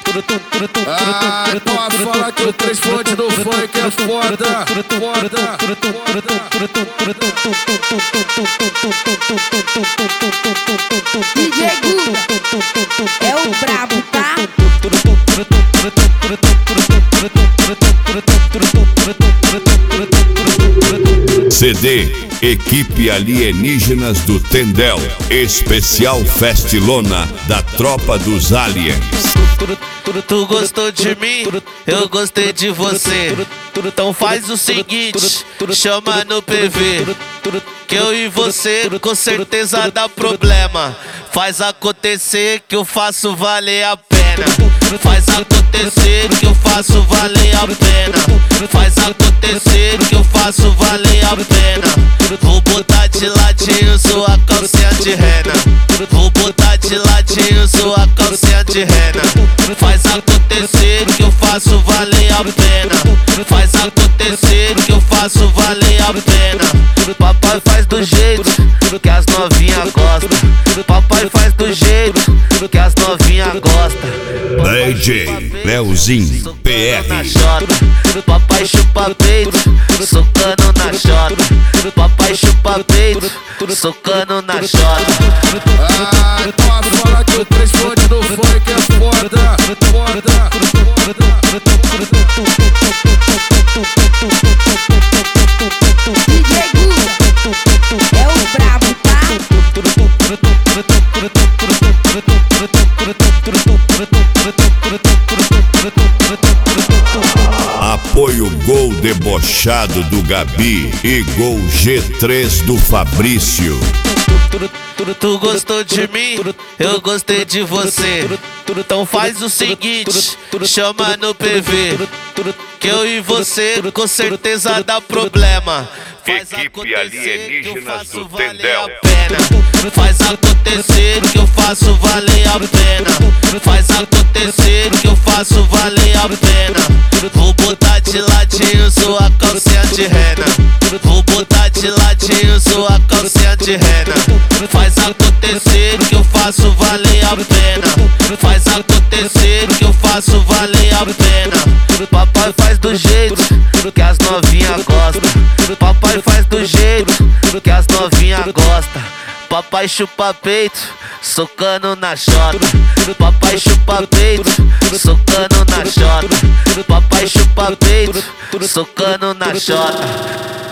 Pode falar que o 3 fontes do funk é foda. DJ Guga é o brabo, tá? CD Equipe Alienígenas do Tendel, especial festilona da Tropa dos Aliens. Tu gostou de mim, eu gostei de você. Então faz o seguinte, chama no PV, que eu e você com certeza dá problema. Faz acontecer que eu faço valer a pena. Faz acontecer que eu faço valer a pena. Faz acontecer que eu faço valer a pena. Vou botar de ladinho sua calcinha de rena. Vou botar de ladinho sua calcinha de rena. Faz acontecer que eu faço valer a pena. Faz acontecer que eu faço valer a pena. Papai faz do jeito que as novinha gostam. Papai faz do jeito que as novinha gostam. DJ Leozinho PR. Papai chupa peito, socando na chota. Papai chupa peito, socando na chota. Pode falar que o 3 fontes do funk é foda. DJ Guga é o brabo, tá? Apoio Gol Debochado do Gabi e Gol G3 do Fabrício. Tu gostou de mim, eu gostei de você. Então faz o seguinte, chama no PV, que eu e você com certeza dá problema. Faz Equipe Alienígenas do Tendel. Faz acontecer que eu faço valer a pena. Faz acontecer que eu faço valer a pena. Vou botar de ladinho sua calcinha de rena. Vou botar de ladinho sua calcinha de rena. Faz acontecer que eu faço valer a pena. Faz acontecer que eu faço valer a pena. Papai faz do jeito que as novinha gostam. Papai faz do jeito que as novinha gostam. Papai chupa peito, socando na chota. Papai chupa peito, socando na chota. Papai chupa peito, socando na chota.